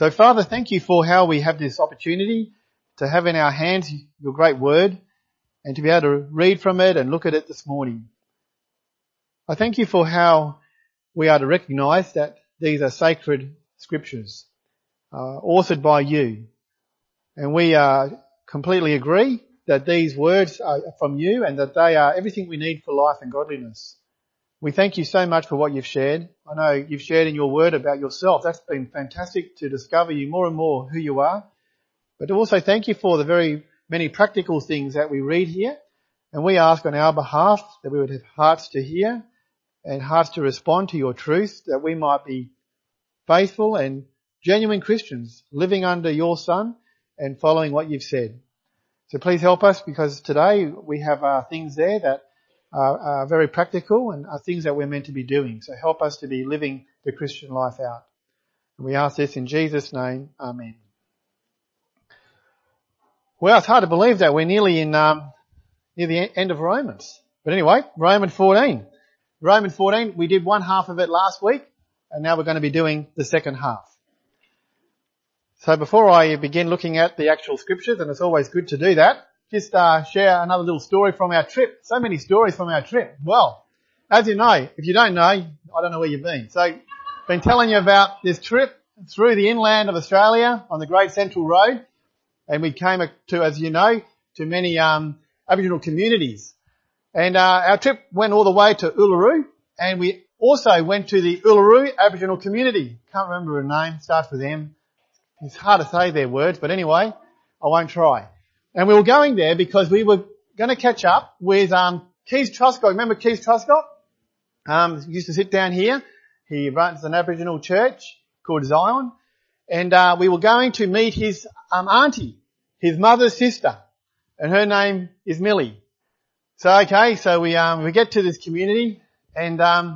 So Father, thank you for how we have this opportunity to have in our hands your great word and to be able to read from it and look at it this morning. I thank you for how we are to recognise that these are sacred scriptures, authored by you. And we completely agree that these words are from you and that they are everything we need for life and godliness. We thank you so much for what you've shared. I know you've shared in your word about yourself. That's been fantastic to discover you more and more who you are. But also thank you for the very many practical things that we read here. And we ask on our behalf that we would have hearts to hear and hearts to respond to your truth, that we might be faithful and genuine Christians living under your Son and following what you've said. So please help us, because today we have things there that are very practical and are things that we're meant to be doing. So help us to be living the Christian life out. And we ask this in Jesus' name. Amen. Well, it's hard to believe that we're nearly near the end of Romans. But anyway, Romans 14. Romans 14, we did one half of it last week, and now we're going to be doing the second half. So before I begin looking at the actual scriptures, and it's always good to do that, just share another little story from our trip. So many stories from our trip. Well, as you know, if you don't know, I don't know where you've been. So, been telling you about this trip through the inland of Australia on the Great Central Road, and we came to, as you know, to many Aboriginal communities. And our trip went all the way to Uluru, and we also went to the Uluru Aboriginal community. Can't remember her name, starts with M. It's hard to say their words, but anyway, I won't try. And we were going there because we were going to catch up with Keith Truscott. Remember Keith Truscott? He used to sit down here. He runs an Aboriginal church called Zion. And we were going to meet his auntie, his mother's sister. And her name is Millie. So we get to this community and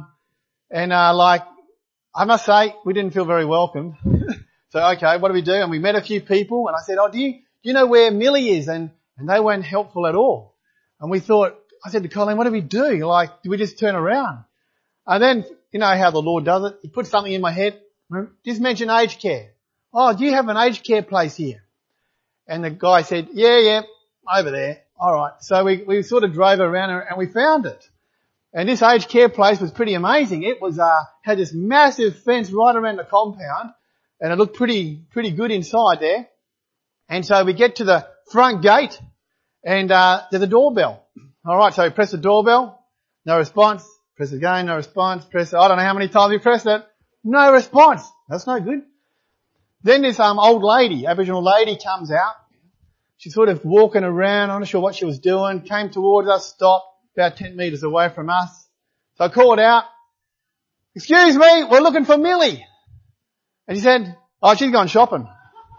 I must say, we didn't feel very welcome. So what do we do? And we met a few people and I said, do you know where Millie is? And they weren't helpful at all. And I said to Colleen, what do we do? Do we just turn around? And then, you know how the Lord does it. He put something in my head. Just mention aged care. Oh, do you have an aged care place here? And the guy said, yeah, over there. All right. So we sort of drove around and we found it. And this aged care place was pretty amazing. It was, had this massive fence right around the compound and it looked pretty good inside there. And so we get to the front gate and, there's a doorbell. All right. So we press the doorbell. No response. Press it again. No response. I don't know how many times we pressed it. No response. That's no good. Then this, old lady, Aboriginal lady comes out. She's sort of walking around. I'm not sure what she was doing. Came towards us, stopped about 10 metres away from us. So I called out, excuse me, we're looking for Millie. And she said, oh, she's gone shopping.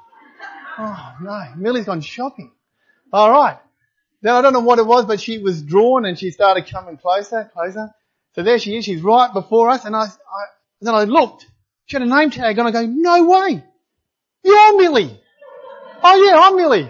Oh no, Millie's gone shopping. All right. Then I don't know what it was, but she was drawn and she started coming closer. So there she is. She's right before us. And then I looked. She had a name tag on. I go, no way. You're Millie. Oh yeah, I'm Millie.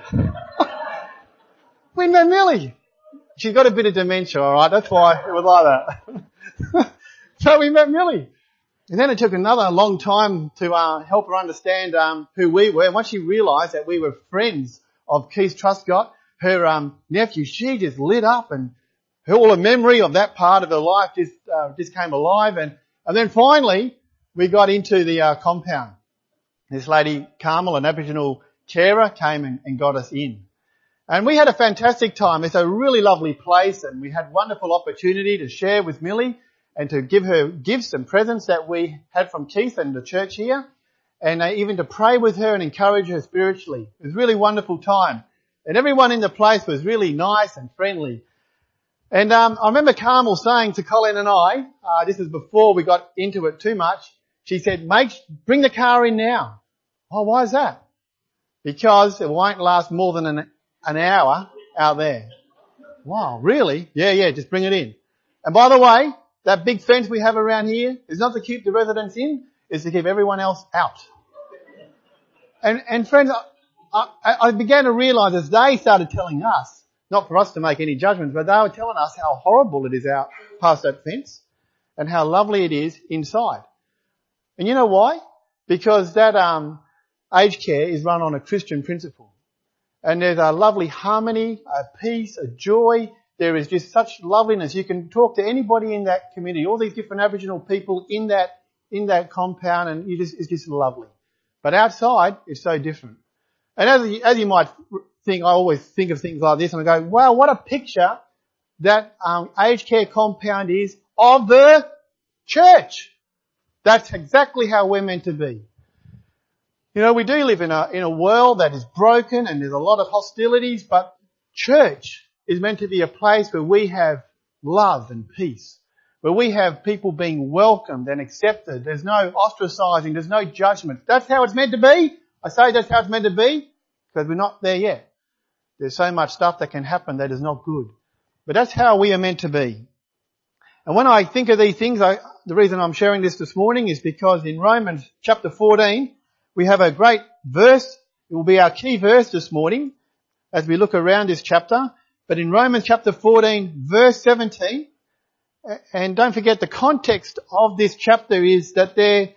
We met Millie. She's got a bit of dementia, all right. That's why it was like that. So we met Millie. And then it took another long time to help her understand who we were. And once she realised that we were friends of Keith Truscott, her nephew, she just lit up, and all the memory of that part of her life just came alive. And then finally we got into the compound. This lady, Carmel, an Aboriginal carer, came and got us in. And we had a fantastic time. It's a really lovely place, and we had wonderful opportunity to share with Millie and to give her gifts and presents that we had from Keith and the church here, and even to pray with her and encourage her spiritually. It was a really wonderful time. And everyone in the place was really nice and friendly. And I remember Carmel saying to Colin and I, this was before we got into it too much, she said, bring the car in now. Oh, why is that? Because it won't last more than an hour out there. Wow, really? Yeah, just bring it in. And by the way, that big fence we have around here is not to keep the residents in, it's to keep everyone else out. And friends, I began to realise as they started telling us, not for us to make any judgments, but they were telling us how horrible it is out past that fence and how lovely it is inside. And you know why? Because that aged care is run on a Christian principle. And there's a lovely harmony, a peace, a joy. There is just such loveliness. You can talk to anybody in that community, all these different Aboriginal people in that compound, and it's just lovely. But outside, it's so different. And as you might think, I always think of things like this and I go, wow, what a picture that aged care compound is of the church. That's exactly how we're meant to be. You know, we do live in a world that is broken and there's a lot of hostilities, but church is meant to be a place where we have love and peace, where we have people being welcomed and accepted. There's no ostracizing, there's no judgment. That's how it's meant to be. I say that's how it's meant to be because we're not there yet. There's so much stuff that can happen that is not good. But that's how we are meant to be. And when I think of these things, the reason I'm sharing this morning is because in Romans chapter 14, we have a great verse. It will be our key verse this morning as we look around this chapter. But in Romans chapter 14, verse 17, and don't forget the context of this chapter is that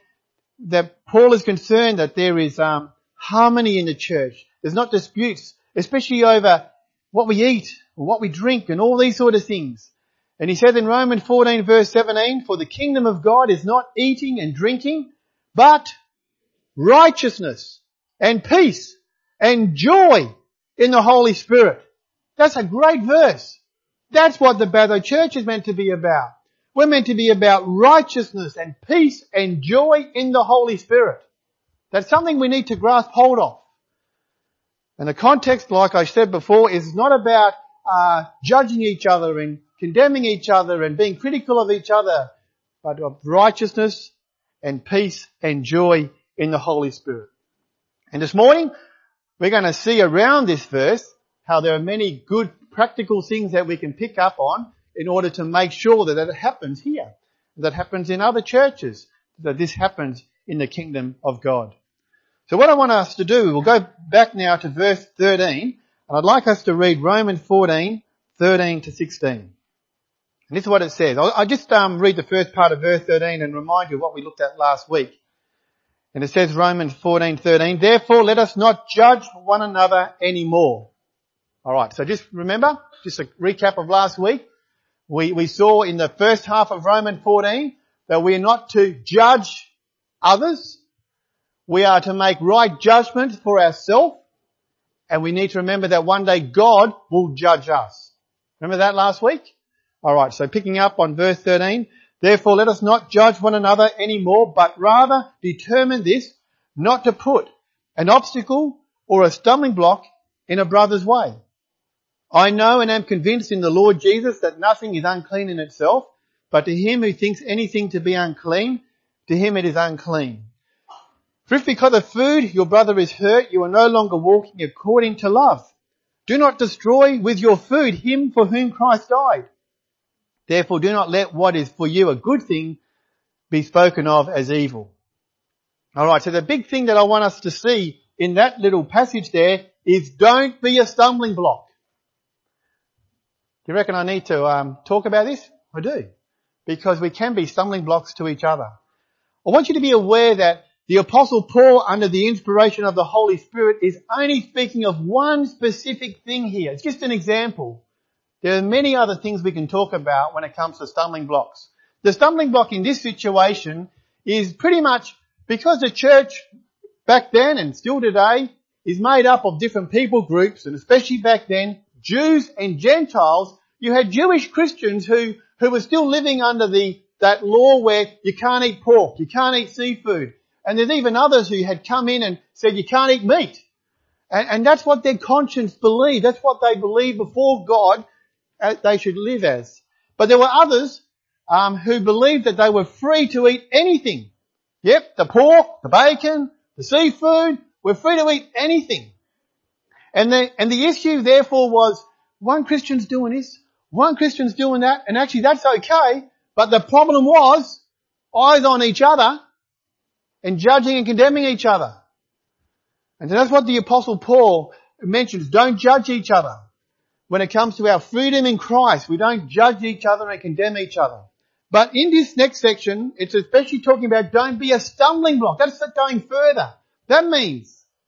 Paul is concerned that there is harmony in the church. There's not disputes, especially over what we eat or what we drink and all these sort of things. And he said in Romans 14 verse 17, for the kingdom of God is not eating and drinking, but righteousness and peace and joy in the Holy Spirit. That's a great verse. That's what the Batho Church is meant to be about. We're meant to be about righteousness and peace and joy in the Holy Spirit. That's something we need to grasp hold of. And the context, like I said before, is not about judging each other and condemning each other and being critical of each other, but of righteousness and peace and joy in the Holy Spirit. And this morning, we're going to see around this verse how there are many good practical things that we can pick up on in order to make sure that it happens here, that happens in other churches, that this happens in the kingdom of God. So what I want us to do, we'll go back now to verse 13, and I'd like us to read Romans 14, 13 to 16. And this is what it says. I'll just read the first part of verse 13 and remind you of what we looked at last week. And it says Romans 14:13, therefore let us not judge one another anymore. Alright, so just remember, just a recap of last week. We saw in the first half of Romans 14 that we are not to judge others. We are to make right judgments for ourselves. And we need to remember that one day God will judge us. Remember that last week? Alright, so picking up on verse 13, therefore let us not judge one another anymore, but rather determine this, not to put an obstacle or a stumbling block in a brother's way. I know and am convinced in the Lord Jesus that nothing is unclean in itself, but to him who thinks anything to be unclean, to him it is unclean. For if because of food your brother is hurt, you are no longer walking according to love. Do not destroy with your food him for whom Christ died. Therefore do not let what is for you a good thing be spoken of as evil. Alright, so the big thing that I want us to see in that little passage there is don't be a stumbling block. Do you reckon I need to talk about this? I do. Because we can be stumbling blocks to each other. I want you to be aware that the Apostle Paul, under the inspiration of the Holy Spirit, is only speaking of one specific thing here. It's just an example. There are many other things we can talk about when it comes to stumbling blocks. The stumbling block in this situation is pretty much because the church back then and still today is made up of different people groups, and especially back then, Jews and Gentiles. You had Jewish Christians who were still living under that law where you can't eat pork, you can't eat seafood. And there's even others who had come in and said you can't eat meat. And that's what their conscience believed. That's what they believed before God they should live as. But there were others who believed that they were free to eat anything. Yep, the pork, the bacon, the seafood, we're free to eat anything. And the issue therefore was one Christian's doing this, one Christian's doing that, and actually that's okay, but the problem was eyes on each other and judging and condemning each other. And so that's what the Apostle Paul mentions. Don't judge each other. When it comes to our freedom in Christ, we don't judge each other and condemn each other. But in this next section, it's especially talking about don't be a stumbling block. That's going further. That means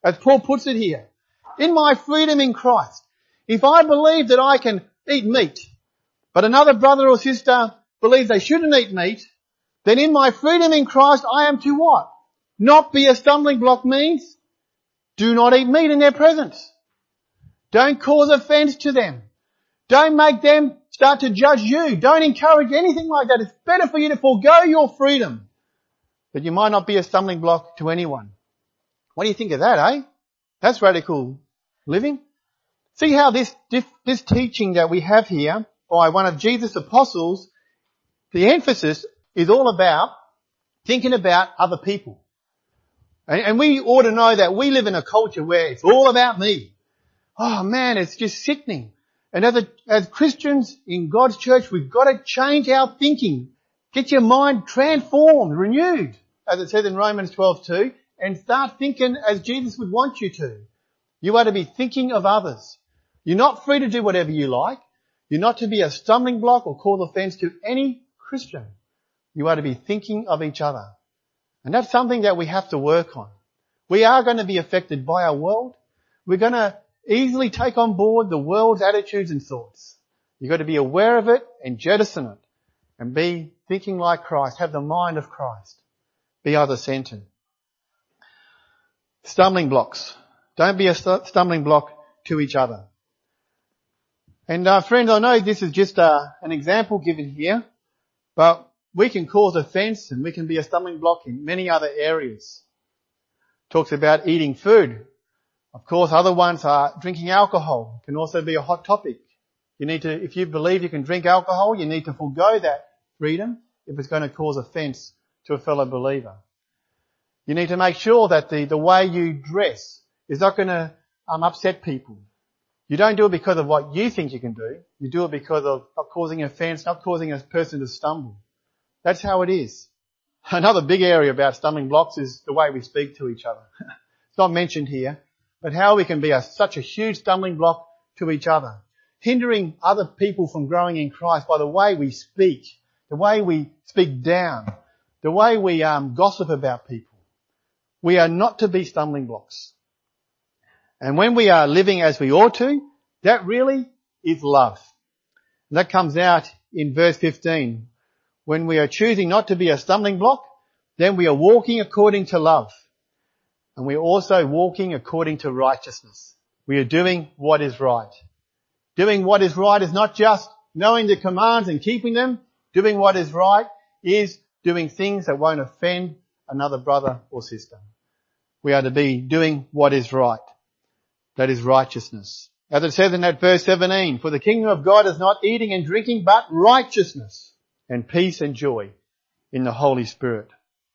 As Paul puts it here, in my freedom in Christ, if I believe that I can eat meat, but another brother or sister believes they shouldn't eat meat, then in my freedom in Christ I am to what? Not be a stumbling block means do not eat meat in their presence. Don't cause offence to them. Don't make them start to judge you. Don't encourage anything like that. It's better for you to forego your freedom, but you might not be a stumbling block to anyone. What do you think of that, eh? That's radical living. See how this teaching that we have here by one of Jesus' apostles, the emphasis is all about thinking about other people. And we ought to know that we live in a culture where it's all about me. Oh man, it's just sickening. And as Christians in God's church, we've got to change our thinking. Get your mind transformed, renewed, as it says in Romans 12:2, and start thinking as Jesus would want you to. You are to be thinking of others. You're not free to do whatever you like. You're not to be a stumbling block or cause offence to any Christian. You are to be thinking of each other. And that's something that we have to work on. We are going to be affected by our world. We're going to easily take on board the world's attitudes and thoughts. You've got to be aware of it and jettison it and be thinking like Christ. Have the mind of Christ. Be other-centered. Stumbling blocks. Don't be a stumbling block to each other. And friends, I know this is just an example given here, but we can cause offence and we can be a stumbling block in many other areas. Talks about eating food. Of course, other ones are drinking alcohol. It can also be a hot topic. If you believe you can drink alcohol, you need to forego that freedom if it's going to cause offence to a fellow believer. You need to make sure that the way you dress is not going to upset people. You don't do it because of what you think you can do. You do it because of not causing offence, not causing a person to stumble. That's how it is. Another big area about stumbling blocks is the way we speak to each other. It's not mentioned here, but how we can be such a huge stumbling block to each other, hindering other people from growing in Christ by the way we speak, the way we speak down, the way we gossip about people. We are not to be stumbling blocks. And when we are living as we ought to, that really is love. And that comes out in verse 15. When we are choosing not to be a stumbling block, then we are walking according to love. And we are also walking according to righteousness. We are doing what is right. Doing what is right is not just knowing the commands and keeping them. Doing what is right is doing things that won't offend another brother or sister. We are to be doing what is right. That is righteousness. As it says in that verse 17, for the kingdom of God is not eating and drinking, but righteousness and peace and joy in the Holy Spirit.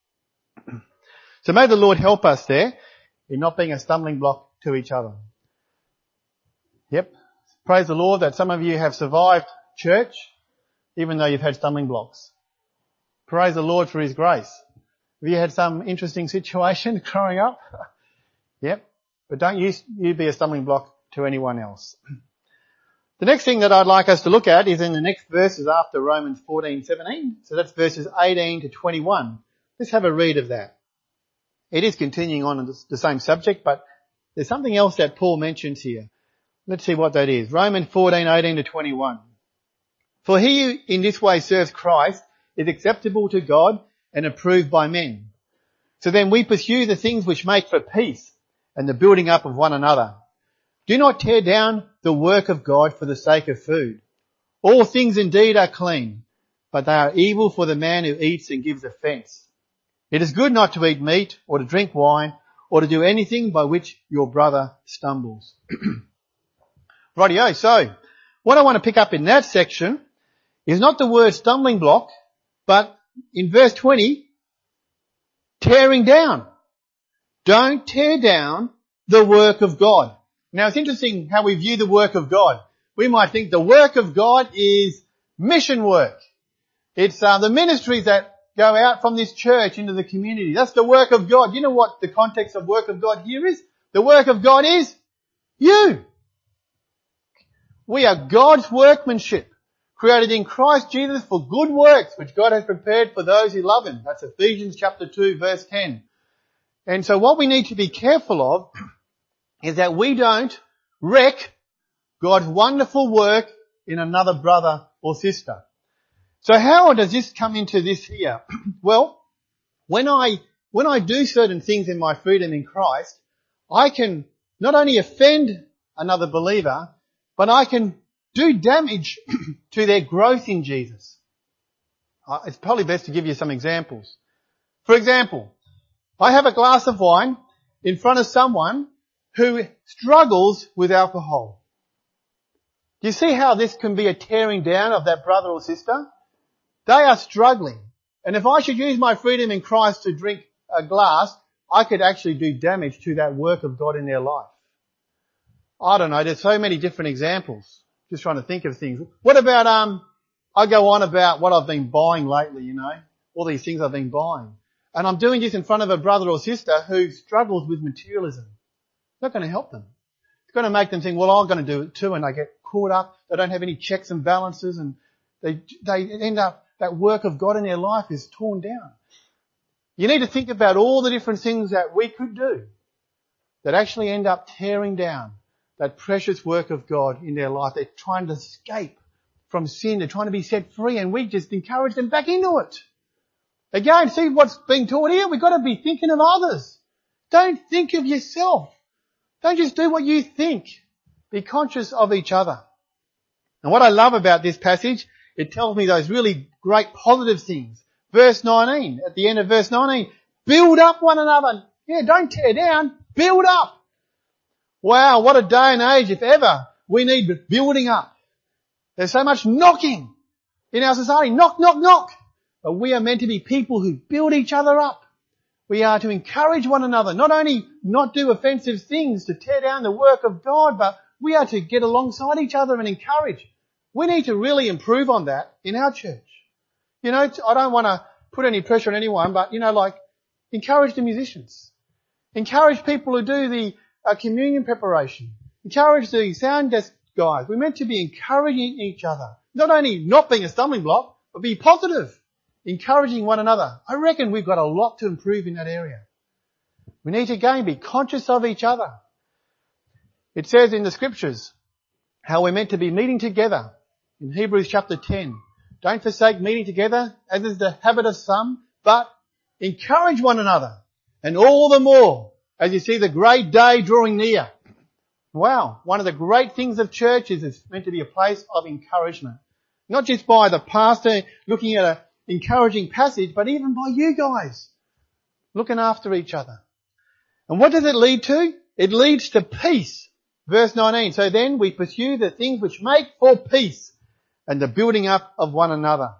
So may the Lord help us there in not being a stumbling block to each other. Yep. Praise the Lord that some of you have survived church, even though you've had stumbling blocks. Praise the Lord for His grace. Have you had some interesting situation growing up? Yep. But don't you be a stumbling block to anyone else. The next thing that I'd like us to look at is in the next verses after Romans 14:17. So that's verses 18 to 21. Let's have a read of that. It is continuing on the same subject, but there's something else that Paul mentions here. Let's see what that is. Romans 14:18 to 21. For he who in this way serves Christ is acceptable to God and approved by men. So then we pursue the things which make for peace and the building up of one another. Do not tear down the work of God for the sake of food. All things indeed are clean, but they are evil for the man who eats and gives offence. It is good not to eat meat or to drink wine or to do anything by which your brother stumbles. Rightio, so what I want to pick up in that section is not the word stumbling block, but in verse 20, tearing down. Don't tear down the work of God. Now it's interesting how we view the work of God. We might think the work of God is mission work. It's the ministries that go out from this church into the community. That's the work of God. You know what the context of work of God here is? The work of God is you. We are God's workmanship, created in Christ Jesus for good works, which God has prepared for those who love Him. That's Ephesians chapter 2 verse 10. And so what we need to be careful of is that we don't wreck God's wonderful work in another brother or sister. So how does this come into this here? Well, when I do certain things in my freedom in Christ, I can not only offend another believer, but I can do damage to their growth in Jesus. It's probably best to give you some examples. For example, I have a glass of wine in front of someone who struggles with alcohol. Do you see how this can be a tearing down of that brother or sister? They are struggling. And if I should use my freedom in Christ to drink a glass, I could actually do damage to that work of God in their life. I don't know, there's so many different examples. Just trying to think of things. What about, I go on about what I've been buying lately, all these things I've been buying. And I'm doing this in front of a brother or sister who struggles with materialism. It's not going to help them. It's going to make them think, well, I'm going to do it too, and they get caught up. They don't have any checks and balances, and they end up, that work of God in their life is torn down. You need to think about all the different things that we could do that actually end up tearing down that precious work of God in their life. They're trying to escape from sin. They're trying to be set free, and we just encourage them back into it. Again, see what's being taught here? We've got to be thinking of others. Don't think of yourself. Don't just do what you think. Be conscious of each other. And what I love about this passage, it tells me those really great positive things. Verse 19, at the end of verse 19, build up one another. Yeah, don't tear down, build up. Wow, what a day and age, if ever, we need building up. There's so much knocking in our society. Knock, knock, knock. But we are meant to be people who build each other up. We are to encourage one another, not only not do offensive things to tear down the work of God, but we are to get alongside each other and encourage. We need to really improve on that in our church. I don't want to put any pressure on anyone, but, encourage the musicians. Encourage people who do the communion preparation. Encourage the sound desk guys. We're meant to be encouraging each other. Not only not being a stumbling block, but be positive. Encouraging one another. I reckon we've got a lot to improve in that area. We need to again be conscious of each other. It says in the scriptures how we're meant to be meeting together. In Hebrews chapter 10. Don't forsake meeting together, as is the habit of some, but encourage one another. And all the more as you see the great day drawing near. Wow, one of the great things of church is it's meant to be a place of encouragement. Not just by the pastor looking at an encouraging passage, but even by you guys looking after each other. And what does it lead to? It leads to peace. Verse 19, so then we pursue the things which make for peace and the building up of one another.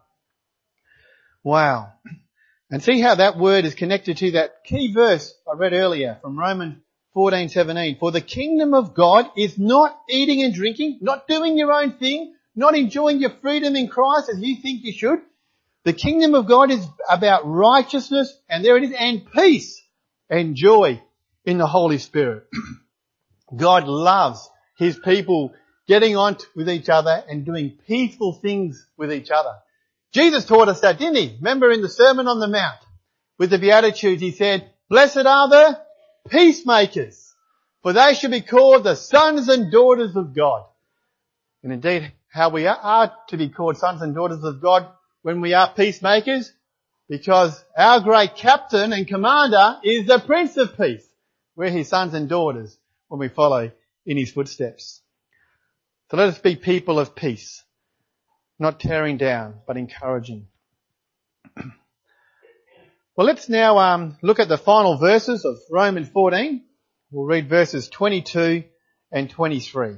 Wow. And see how that word is connected to that key verse I read earlier from Romans 14:17. For the kingdom of God is not eating and drinking, not doing your own thing, not enjoying your freedom in Christ as you think you should. The kingdom of God is about righteousness, and there it is, and peace and joy in the Holy Spirit. God loves His people getting on with each other and doing peaceful things with each other. Jesus taught us that, didn't He? Remember in the Sermon on the Mount with the Beatitudes, He said, blessed are the peacemakers, for they shall be called the sons and daughters of God. And indeed, how we are to be called sons and daughters of God when we are peacemakers, because our great captain and commander is the Prince of Peace. We're His sons and daughters when we follow in His footsteps. So let us be people of peace, not tearing down, but encouraging. Well, let's now look at the final verses of Romans 14. We'll read verses 22 and 23.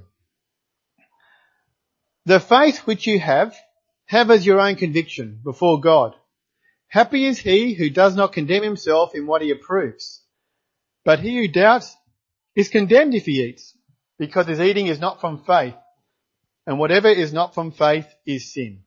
The faith which you have as your own conviction before God. Happy is he who does not condemn himself in what he approves. But he who doubts is condemned if he eats, because his eating is not from faith. And whatever is not from faith is sin.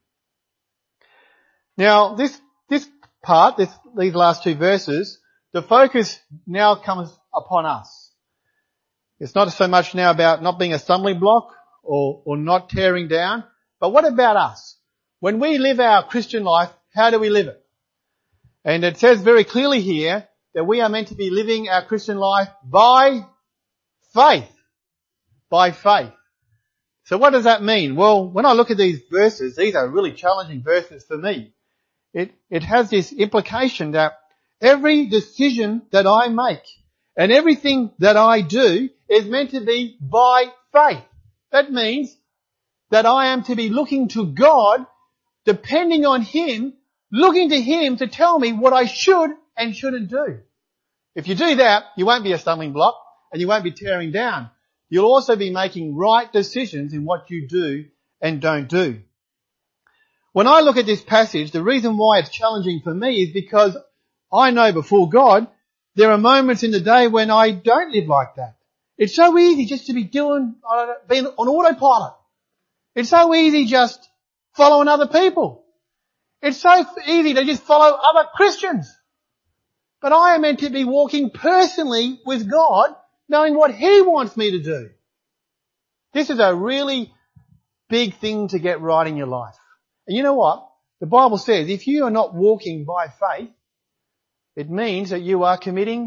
Now, this part, these last two verses, the focus now comes upon us. It's not so much now about not being a stumbling block or not tearing down, but what about us? When we live our Christian life, how do we live it? And it says very clearly here that we are meant to be living our Christian life by faith. By faith. So what does that mean? Well, when I look at these verses, these are really challenging verses for me. It has this implication that every decision that I make and everything that I do is meant to be by faith. That means that I am to be looking to God, depending on Him, looking to Him to tell me what I should and shouldn't do. If you do that, you won't be a stumbling block and you won't be tearing down. You'll also be making right decisions in what you do and don't do. When I look at this passage, the reason why it's challenging for me is because I know before God, there are moments in the day when I don't live like that. It's so easy just to be being on autopilot. It's so easy just following other people. It's so easy to just follow other Christians. But I am meant to be walking personally with God, knowing what He wants me to do. This is a really big thing to get right in your life. And you know what? The Bible says if you are not walking by faith, it means that you are committing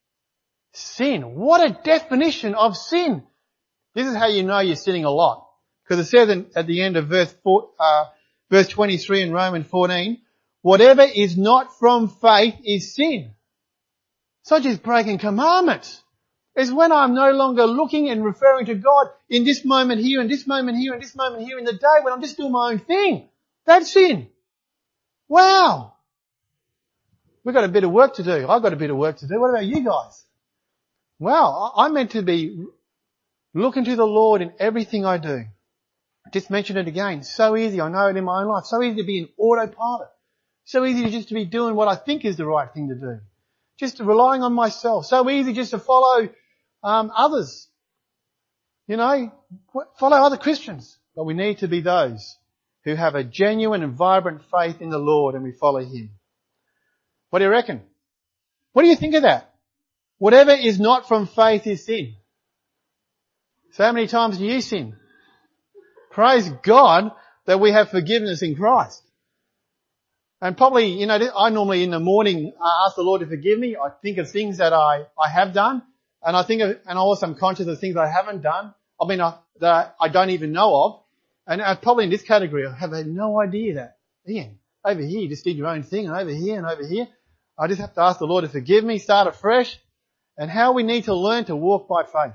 sin. What a definition of sin. This is how you know you're sinning a lot. Because it says at the end of verse 23 in Romans 14, whatever is not from faith is sin. It's not just breaking commandments. It's when I'm no longer looking and referring to God in this moment here and this moment here and this moment here in the day when I'm just doing my own thing. That's sin. Wow. We've got a bit of work to do. I've got a bit of work to do. What about you guys? Wow, I'm meant to be looking to the Lord in everything I do. Just mention it again. So easy. I know it in my own life. So easy to be in autopilot. So easy just to be doing what I think is the right thing to do. Just relying on myself. So easy just to follow others. You know, follow other Christians. But we need to be those who have a genuine and vibrant faith in the Lord and we follow Him. What do you reckon? What do you think of that? Whatever is not from faith is sin. So how many times do you sin? Praise God that we have forgiveness in Christ. And probably, you know, I normally in the morning ask the Lord to forgive me. I think of things that I have done, and I also am conscious of things I haven't done. I mean, that I don't even know of. And probably in this category, I have had no idea that, Ian, over here you just did your own thing, and over here. I just have to ask the Lord to forgive me, start afresh, and how we need to learn to walk by faith.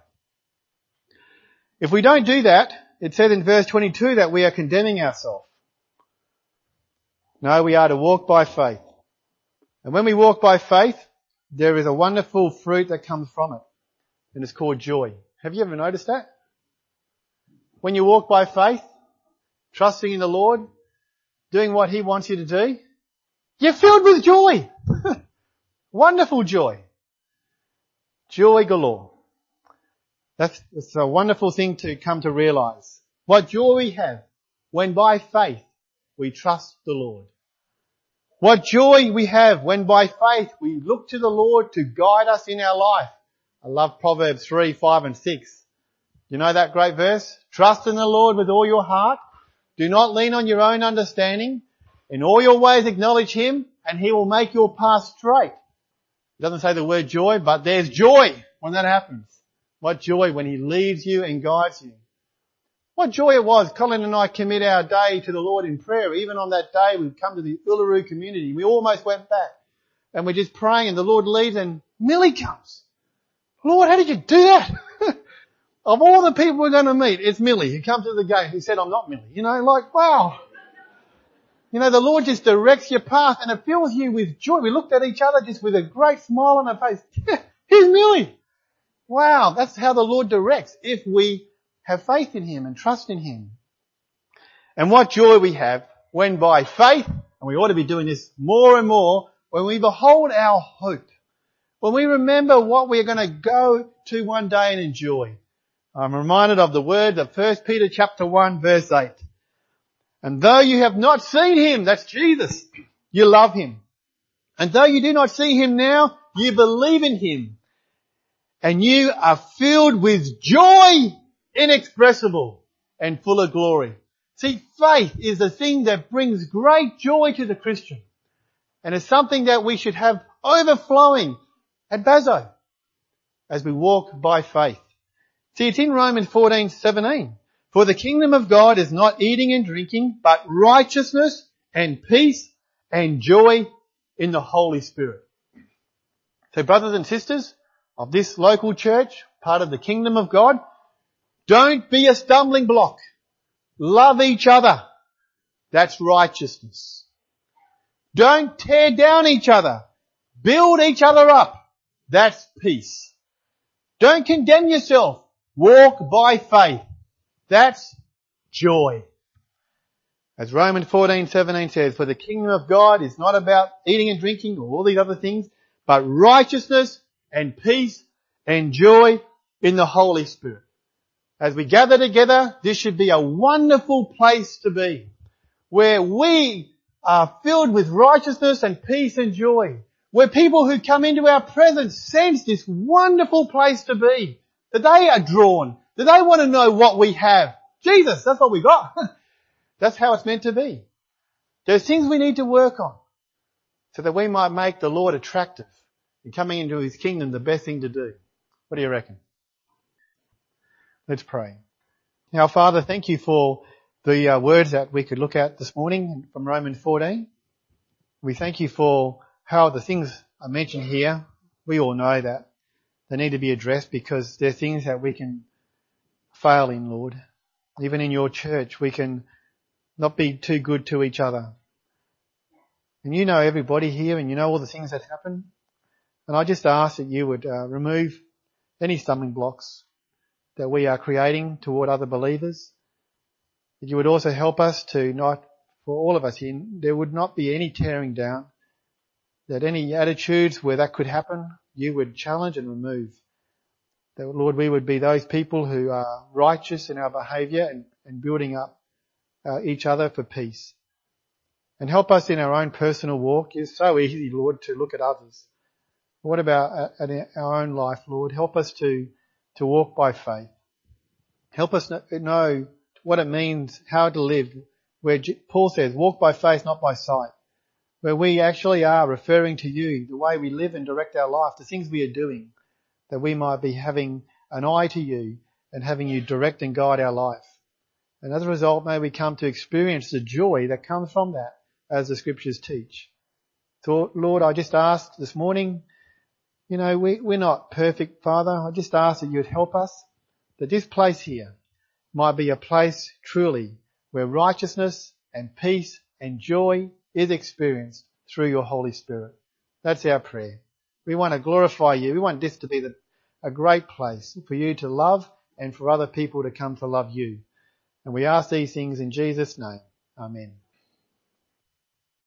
If we don't do that, it says in verse 22 that we are condemning ourselves. No, we are to walk by faith. And when we walk by faith, there is a wonderful fruit that comes from it. And it's called joy. Have you ever noticed that? When you walk by faith, trusting in the Lord, doing what He wants you to do, you're filled with joy. Wonderful joy. Joy galore. It's a wonderful thing to come to realize. What joy we have when by faith we trust the Lord. What joy we have when by faith we look to the Lord to guide us in our life. I love Proverbs 3, 5 and 6. You know that great verse? Trust in the Lord with all your heart. Do not lean on your own understanding. In all your ways acknowledge Him and He will make your path straight. It doesn't say the word joy, but there's joy when that happens. What joy when He leads you and guides you. What joy it was. Colin and I commit our day to the Lord in prayer. Even on that day we've come to the Uluru community. We almost went back. And we're just praying and the Lord leads and Millie comes. Lord, how did you do that? Of all the people we're going to meet, it's Millie who comes to the gate who said, I'm not Millie. You know, like, wow. You know, the Lord just directs your path and it fills you with joy. We looked at each other just with a great smile on our face. Here's Millie. Wow, that's how the Lord directs if we have faith in Him and trust in Him. And what joy we have when by faith, and we ought to be doing this more and more, when we behold our hope. When we remember what we're going to go to one day and enjoy. I'm reminded of the word of 1 Peter chapter 1 verse 8. And though you have not seen Him, that's Jesus, you love Him. And though you do not see Him now, you believe in Him. And you are filled with joy inexpressible and full of glory. See, faith is the thing that brings great joy to the Christian. And it's something that we should have overflowing at Bazo as we walk by faith. See, it's in Romans 14:17. For the kingdom of God is not eating and drinking, but righteousness and peace and joy in the Holy Spirit. So brothers and sisters of this local church, part of the kingdom of God, don't be a stumbling block. Love each other. That's righteousness. Don't tear down each other. Build each other up. That's peace. Don't condemn yourself. Walk by faith. That's joy. As Romans 14:17 says, for the kingdom of God is not about eating and drinking or all these other things, but righteousness and peace and joy in the Holy Spirit. As we gather together, this should be a wonderful place to be, where we are filled with righteousness and peace and joy, where people who come into our presence sense this wonderful place to be, that they are drawn, that they want to know what we have. Jesus, that's what we got. That's how it's meant to be. There's things we need to work on so that we might make the Lord attractive and coming into His kingdom the best thing to do. What do you reckon? Let's pray. Now, Father, thank you for the words that we could look at this morning from Romans 14. We thank you for how the things are mentioned here. We all know that they need to be addressed because they're things that we can fail in, Lord. Even in your church, we can not be too good to each other. And you know everybody here and you know all the things that happen. And I just ask that you would remove any stumbling blocks that we are creating toward other believers. That you would also help us to not, for all of us here, there would not be any tearing down. That any attitudes where that could happen, you would challenge and remove. That, Lord, we would be those people who are righteous in our behaviour and building up each other for peace. And help us in our own personal walk. It's so easy, Lord, to look at others. What about our own life, Lord? Help us to walk by faith. Help us know what it means, how to live, where Paul says, walk by faith, not by sight. Where we actually are referring to you, the way we live and direct our life, the things we are doing, that we might be having an eye to you and having you direct and guide our life. And as a result, may we come to experience the joy that comes from that, as the scriptures teach. So, Lord, I just ask this morning, we're not perfect, Father. I just ask that you'd help us, that this place here might be a place truly where righteousness and peace and joy is experienced through your Holy Spirit. That's our prayer. We want to glorify you. We want this to be a great place for you to love and for other people to come to love you. And we ask these things in Jesus' name. Amen.